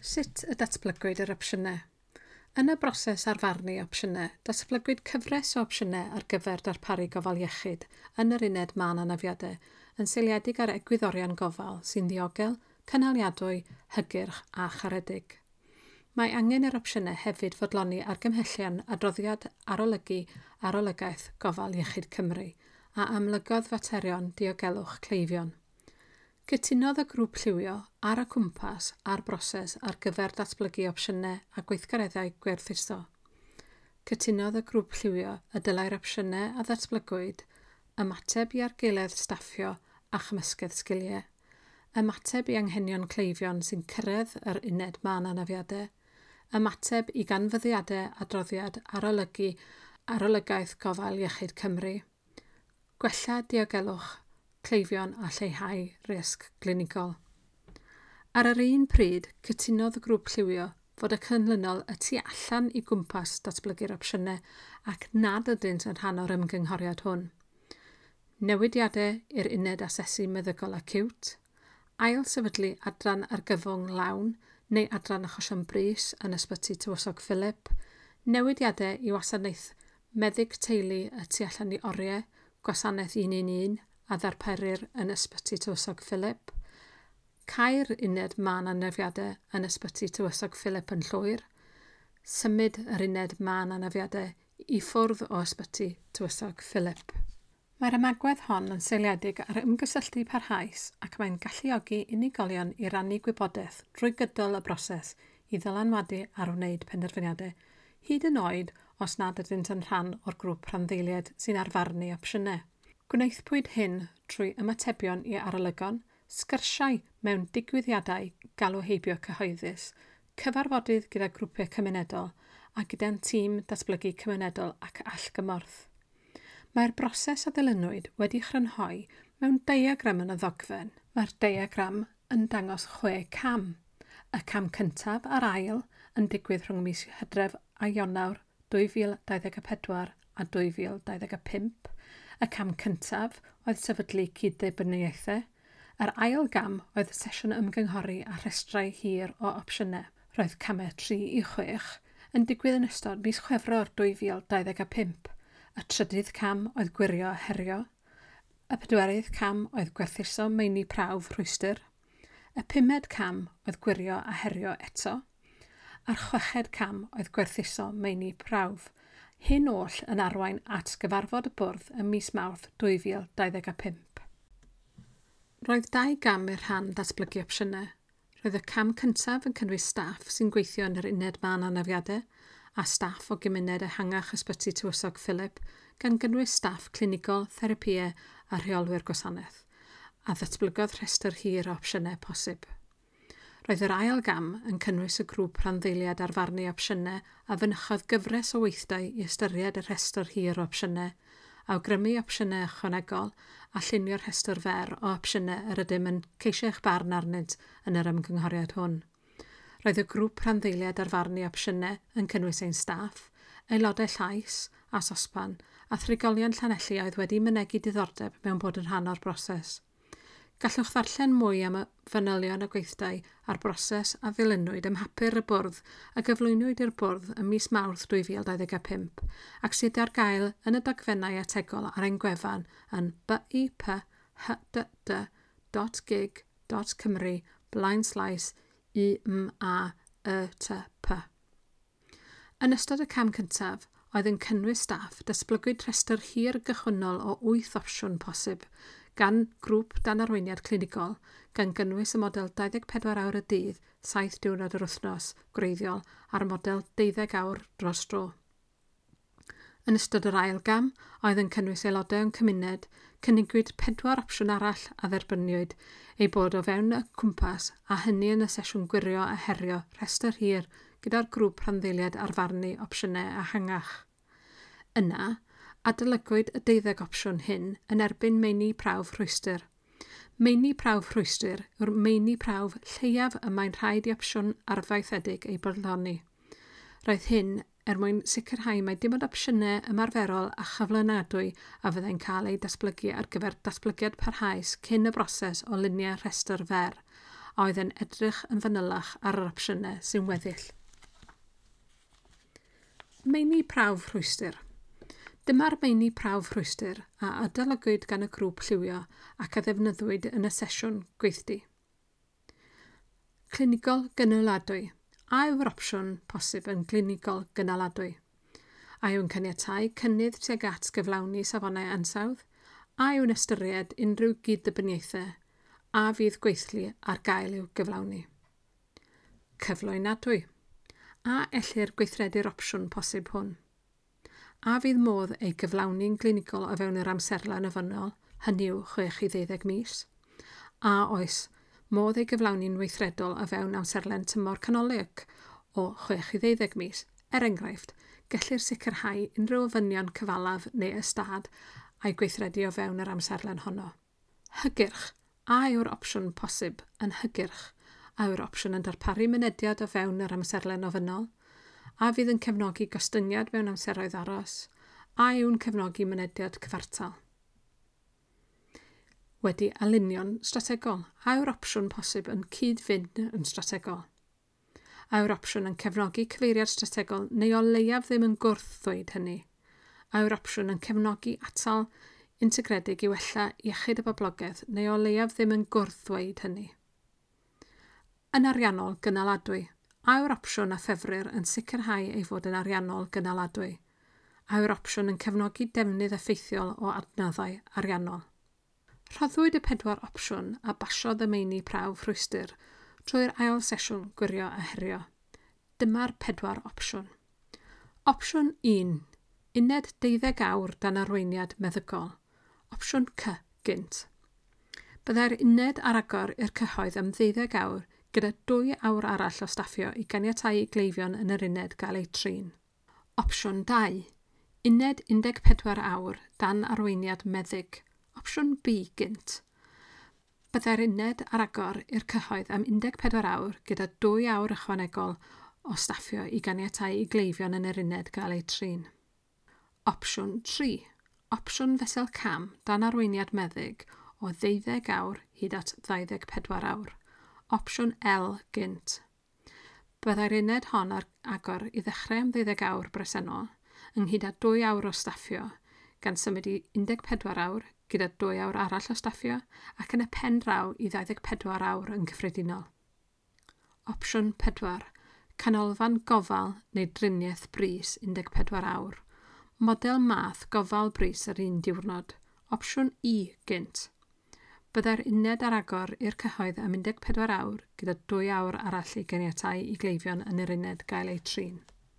Sut y datblygwyd yr opsiynau? Yn y broses arfarnu opsiynau, datblygwyd cyfres o opsiynau ar gyfer darparu gofal iechyd yn yr uned man anafiadau, yn seiliedig ar egwyddorion gofal sy'n ddiogel, cynaliadwy, hygyrch a charedig. Mae angen yr opsiynau hefyd fodloni argymhellion adroddiad arolygaeth gofal iechyd Cymru a amlygodd faterion diogelwch cleifion. Cytunodd y grŵp lliwio ar y cwmpas a'r broses ar gyfer datblygu opsiynau a gweithgareddau gwerthuso. Cytunodd y grŵp lliwio y dylai'r opsiynau a ddatblygwyd ymateb i argaeledd staffio a chymysgedd sgiliau, ymateb i anghenion cleifion sy'n cyrraedd yr uned man anafiadau, ymateb i ganfyddiadau adroddiad arolygaeth gofal iechyd Cymru, gwella diogelwch cleifion a lleihau risg glinigol. Ar yr un pryd, cytunodd y grŵp lliwio fod y cynlynol y tu allan i gwmpas datblygu'r opsiynau ac nad ydynt yn rhan o'r ymgynghoriad hwn. Newidiadau i'r uned asesu meddygol acwt, ail sefydlu adran argyfwng lawn neu adran achosion brys yn ysbyty tywysog Philip, newidiadau i wasanaeth meddyg teulu y tu allan i oriau, gwasanaeth 111 a ddarperir yn ysbyty tywysog Philip, cair uned man anafiadau yn ysbyty tywysog Philip yn Llwyr, symud yr uned man anafiadau i ffwrdd o ysbyty tywysog Philip. Mae'r ymagwedd hon yn seiliedig ar ymgysylltu parhaus ac mae'n galluogi unigolion i rannu gwybodaeth drwy gydol y broses i ddylanwadu ar wneud penderfyniadau, hyd yn oed os nad ydynt yn rhan o'r grŵp rhanddeiliad sy'n arfarnu opsiynau. Gwnaethpwyd hyn trwy ymatebion i arolygon, sgyrsiau mewn digwyddiadau galw heibio cyhoeddus, cyfarfodydd gyda grwpiau cymunedol a gyda'n tîm datblygu cymunedol ac allgymorth. Mae'r broses o ddilynwyd wedi chrynhoi mewn diagram yn y ddogfen. Mae'r diagram yn dangos 6 cam. Y cam cyntaf a'r ail yn digwydd rhwng mis Hydref a Ionawr 2024 a 2025. Y cam cyntaf oedd sefydlu cyd-ddebyniaethau. Yr ail gam oedd sesiwn ymgynghori a rhestrau hir o opsiynau. Roedd camau 3 i 6 yn digwydd yn ystod mis Chwefror 2025. Y trydydd cam oedd gwirio a herio. Y pedwerydd cam oedd gwerthuso meini prawf rhwystyr. Y 5ed cam oedd gwirio a herio eto. A'r 6ed cam oedd gwerthuso meini prawf. Hyn oll yn arwain at gyfarfod y bwrdd ym mis Mawrth 2025. Roedd 2 gam i'r rhan datblygu opsiynau. Roedd y cam cyntaf yn cynnwys staff sy'n gweithio yn yr uned man anafiadau a staff o gymuned ehangach ysbyty tywysog Philip gan gynnwys staff clinigol, therapïau a rheolwyr gwasanaeth, a ddatblygodd rhestr hir o opsiynau posib. Roedd yr ail gam yn cynnwys y grŵp rhanddeiliad arfarnu opsiynau a fynychodd gyfres o weithdai i ystyried y rhestr hir o opsiynau, awgrymu opsiynau ychwanegol a llunio'r rhestr fer o opsiynau yr ydym yn ceisio eich barn arnynt yn yr ymgynghoriad hwn. Roedd y grŵp rhanddeiliad arfarnu opsiynau yn cynnwys ein staff, aelodau llais a sosban a thrigolion Llanelli oedd wedi mynegu diddordeb mewn bod yn rhan o'r broses. Gallwch ddarllen mwy am y fanylion y gweithdai a'r broses a ddilynwyd ym mhapur y bwrdd a gyflwynwyd i'r bwrdd ym mis Mawrth 2025 ac sydd ar gael yn y dogfennau ategol ar ein gwefan yn biphydd.gig.cymru/IMAETP. Yn ystod y cam cyntaf, oedd yn cynnwys staff datblygwyd rhestr hir gychwynnol o 8 opsiwn posib, gan grŵp dan arweiniad clinigol, gan gynnwys y model 24 awr y dydd, 7 diwrnod yr wythnos, gwreiddiol, a'r model 12 awr dros dro. Yn ystod yr ail gam, oedd yn cynnwys aelodau yn cymuned, cynnwys 4 opsiwn arall a dderbyniwyd ei bod o fewn y cwmpas a hynny yn y sesiwn gwirio a herio rhestr hir gyda'r grŵp rhanddeiliad arfarnu opsiynau ehangach. Yna, adolygwyd y 12 opsiwn hyn yn erbyn meini prawf rhwystyr. Meini prawf rhwystyr yw'r meini prawf lleiaf y mae'n rhaid i opsiwn arfaethedig ei bodloni. Roedd hyn mwyn sicrhau mai dim ond opsiynau ymarferol a chyflynadwy a fyddai'n cael ei datblygu ar gyfer datblygiad parhaus cyn y broses o luniau rhestr fer, a oedd yn edrych yn fanylach ar yr opsiynau sy'n weddill. Meini prawf rhwystyr. Dyma'r meini prawf rhwystyr a adolygwyd gan y grŵp lliwio ac a ddefnyddiwyd yn y sesiwn gweithdi. Clinigol gynaladwy. A yw'r opsiwn posib yn glinigol gynaladwy? A yw'n caniatáu cynnydd tuag at gyflawni safonau ansawdd? A yw'n ystyried unrhyw gyd-ddibyniaethau? A fydd gweithlu ar gael i'w gyflawni? Cyflwynadwy. A ellir gweithredu'r opsiwn posib hwn? A fydd modd ei gyflawni'n glinigol o fewn yr amserlen ofynnol, hynny yw 6 i 12 mis? A oes, modd ei gyflawni'n weithredol o fewn amserlen tymor canolig o 6 i 12 mis? Er enghraifft, gellir sicrhau unrhyw ofynion cyfalaf neu ystad a'i gweithredu o fewn yr amserlen honno. Hygyrch. A yw'r opsiwn posib yn hygyrch? A yw'r opsiwn yn darparu mynediad o fewn yr amserlen ofynnol? A fydd yn cefnogi gostyngiad mewn amseroedd aros? A yw'n cefnogi mynediad cyfartal? Wedi alunio'n strategol. A yw'r opsiwn posib yn cyd-fynd yn strategol? A yw'r opsiwn yn cefnogi cyfeiriad strategol neu o leiaf ddim yn gwrthwyd hynny? A yw'r opsiwn yn cefnogi atal integredig i wella iechyd y boblogaeth neu o leiaf ddim yn gwrthwyd hynny? Yn ariannol gynaladwy. A yw'r opsiwn a ffefrir yn sicrhau ei fod yn ariannol gynaladwy? A yw'r opsiwn yn cefnogi defnydd effeithiol o adnoddau ariannol? Rhoddwyd y 4 opsiwn a basiodd y meini prawf rhwystyr trwy'r ail sesiwn gwirio a herio. Dyma'r 4 opsiwn. Opsiwn 1. Uned 12 awr dan arweiniad meddygol. Opsiwn C. Gynt. Byddai'r uned ar agor i'r cyhoedd am 12 awr gyda 2 awr arall o staffio i ganiatáu gleifion yn yr uned gael eu trin. Opsiwn 2. Uned 14 awr dan arweiniad meddyg. Opsiwn B. Gynt. Byddai'r uned ar agor i'r cyhoedd am 14 awr gyda 2 awr ychwanegol o staffio i ganiatáu i gleifion yn yr uned gael eu trin. Opsiwn 3. Opsiwn fesel cam dan arweiniad meddyg o 12 awr hyd at 24 awr. Opsiwn L. Gynt. Byddai'r uned hon ar agor i ddechrau am 12 awr bresennol ynghyd â 2 awr o staffio, gan symud i 14 awr gyda 2 awr arall o staffio ac yn y pen draw i 24 awr yn gyffredinol. Opsiwn 4. Canolfan gofal neu driniaeth brys 14 awr. Model math gofal brys ar un diwrnod. Opsiwn E. Gynt. Byddai'r uned ar agor i'r cyhoedd am 14 awr gyda 2 awr arall i ganiatáu i gleifion yn yr uned gael eu trin.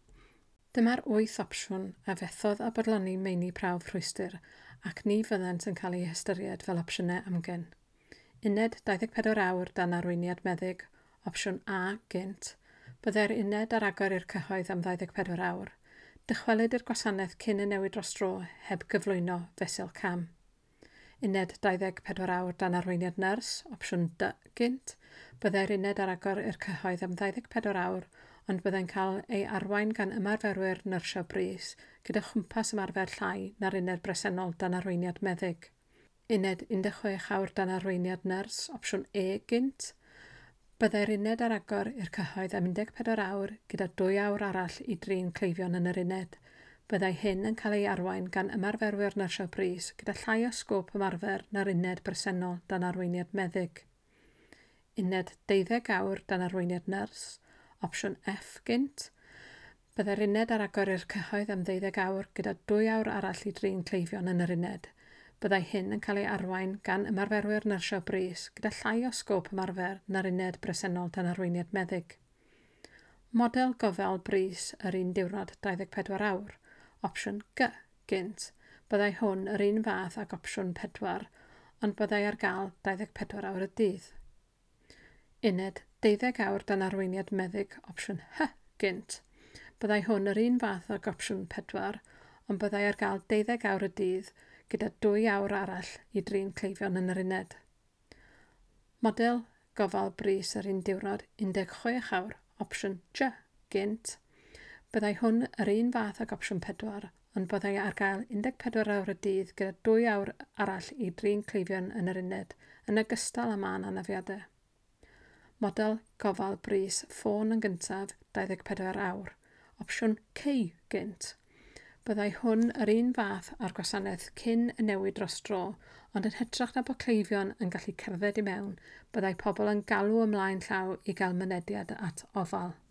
Dyma'r 8 opsiwn a fethodd a bodloni meini prawf rhwystyr ac ni fyddant yn cael eu hystyried fel opsiynau amgen. Uned 24 awr dan arweiniad meddyg, opsiwn A. Gynt. Byddai'r uned ar agor i'r cyhoedd am 24 awr. Dychwelyd i'r gwasanaeth cyn y newid dros dro heb gyflwyno fesel cam. Uned 24 awr dan arweiniad nyrs, opsiwn D. Gynt. Byddai'r uned ar agor i'r cyhoedd am 24 awr, ond byddai'n cael ei arwain gan ymarferwyr nyrsio brys gyda chwmpas ymarfer llai na'r uned bresennol dan arweiniad meddyg. Uned 16 awr dan arweiniad nyrs, opsiwn E. Gynt. Byddai'r uned ar agor i'r cyhoedd am 14 awr gyda 2 awr arall i drin cleifion yn yr uned. Byddai hyn yn cael ei arwain gan ymarferwyr nyrsio brys gyda llai o sgôp ymarfer na'r uned bresennol dan arweiniad meddyg. Uned 12 awr dan arweiniad nyrs, opsiwn F. Gynt. Byddai'r uned ar agor i'r cyhoedd am 12 awr gyda 2 awr arall i drin cleifion yn yr uned. Byddai hyn yn cael ei arwain gan ymarferwyr nyrsio brys gyda llai o sgôp ymarfer na'r uned bresennol dan arweiniad meddyg. Model gofal brys yr un diwrnod 24 awr. Opsiwn G. Gynt. Byddai hwn yr un fath ag opsiwn 4, ond byddai ar gael 24 awr y dydd. Uned 12 awr dan arweiniad meddyg, opsiwn H. Gynt. Byddai hwn yr un fath ag opsiwn 4, ond byddai ar gael 12 awr y dydd gyda 2 awr arall i drin cleifion yn yr uned. Model gofal brys yr un diwrnod 16 awr, opsiwn G. Gynt. Byddai hwn yr un fath ag opsiwn 4, ond byddai ar gael 14 awr y dydd gyda 2 awr arall i drin cleifion yn yr uned, yn ogystal â mân anafiadau. Model gofal bris ffôn yn gyntaf 24 awr. Opsiwn C gynt. Byddai hwn yr un fath â'r gwasanaeth cyn y newid dros dro, ond yn hytrach na bod cleifion yn gallu cerdded i mewn, byddai pobl yn galw ymlaen llaw i gael mynediad at ofal.